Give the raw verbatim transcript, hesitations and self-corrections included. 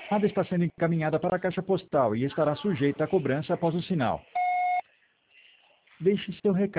chamada está sendo encaminhada para a caixa postal e estará sujeita à cobrança após o sinal. Deixe seu recado.